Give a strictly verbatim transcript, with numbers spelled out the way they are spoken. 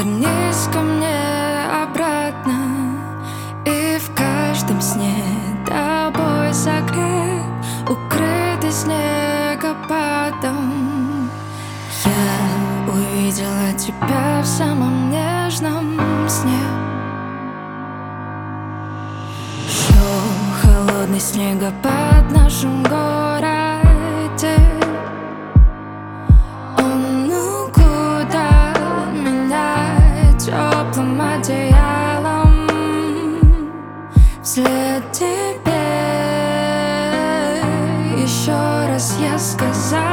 Вернись ко мне обратно, и в каждом сне тобой согрет, укрытый снегопадом. Я увидела тебя в самом нежном сне. Шел холодный снегопад в нашем городе. Он укутал меня теплым одеялом. Вслед тебе еще раз я сказала: